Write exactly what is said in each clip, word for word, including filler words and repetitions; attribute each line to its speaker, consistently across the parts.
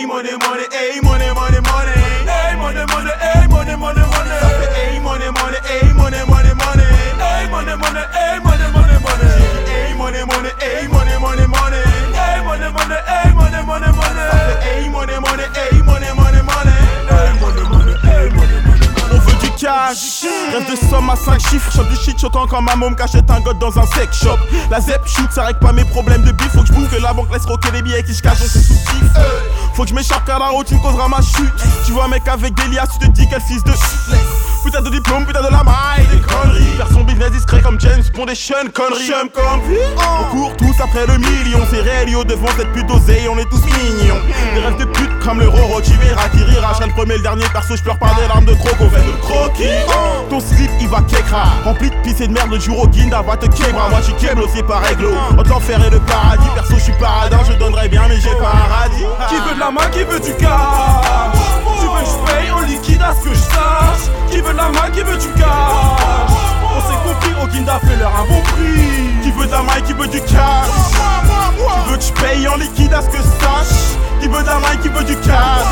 Speaker 1: hey money money, hey money money money, hey money money, hey money money money. Ça fait hey money money, hey money money money, hey money money, hey money money money, hey money money, hey money money money, hey money money, hey money money money. Ça fait hey money money, hey money money money, hey money money, hey money money. On veut du cash, rêve de somme à cinq chiffres. Chante du shit, chantant quand ma môme cachette un god dans un sex shop. La zep shoot, ça règle pas mes problèmes de bif. Faut que je bouffe que la banque laisse rocker les billets qui se cachent dans ses sous-kiff. Faut que je m'échappe car la route tu me causeras ma chute. Tu vois un mec avec des liasses, tu te dis quel fils de putain de diplôme, putain de la maille, des conneries. Faire son business discret comme James Bond et Sean Connery. Chum comme on court tous après le million. C'est réel yo devant cette pute osée, on est tous mignons. Des rêves de pute comme le Roro, tu verras qui rira. Je serai le premier, le dernier perso, je pleure par des larmes de croco. Fait de le croquis. Ton slip il va kekra, rempli de pisse et de merde, le jour au guinda va te kebra. Moi j'suis keblo, c'est pas réglo. Entre l'enfer et le paradis, perso j'suis paradin, je donnerais bien mais j'ai pas un radis. Qui veut de la main, qui veut du cash? Tu veux que j'paye en liquide à ce que je sache? Qui veut de la main, qui veut du cash? On s'est compris, au guinda fait leur un bon prix. Qui veut de la main, qui veut du cash? Qui veut que j'paye en liquide à ce que je sache? Qui veut de la main, qui veut du cash?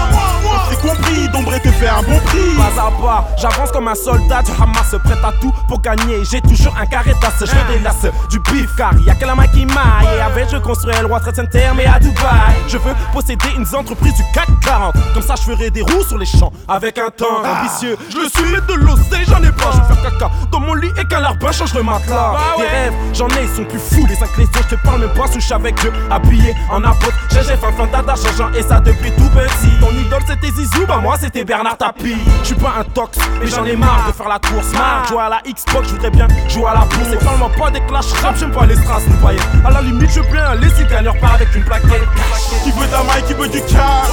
Speaker 1: On s'est compris, Dombré te fait un bon prix.
Speaker 2: Pas à pas, j'avance comme un soldat du Hamas, prêt à tout pour gagner. J'ai toujours un carré d'as, je fais des lasses, du bif car y'a que la main qui maille. Et avec je construis le World Trade Center mais à Dubaï. Je veux posséder une entreprise du C A C quarante. Comme ça je ferai des roues sur les champs avec un temps ambitieux. Je le suis mais de l'oseille j'en ai pas. Je vais faire caca dans mon lit et qu'un larbin change le matelas. Des rêves j'en ai, ils sont plus fous. Les inclinaisons je te parle même pas, souche avec Dieu. Habillé en apôtre, G G fin fin dada changeant et ça depuis tout petit. Ton idole c'était Zizou, bah moi c'était Bernard Tapie. Je suis pas un tox, mais j'en ai marre de faire la course. Marre, jouer à la Xbox, je voudrais bien jouer à la bourse. Et parle-moi pas des clash rap, j'aime pas les strass, nous payer. À la limite, je plains un laisser gagneur part avec une plaquette.
Speaker 1: Qui veut de la main, qui veut du cash?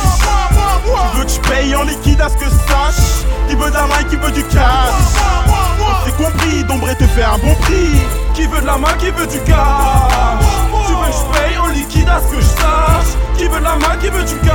Speaker 1: Qui veut que je paye en liquide à ce que je sache? Qui veut de la main, qui veut du cash? On s'est compris, Dombré te fait un bon prix.
Speaker 2: Qui veut de la main, qui veut du cash? Tu veux que je paye en liquide à ce que je sache? Qui veut de la main, qui veut du cash?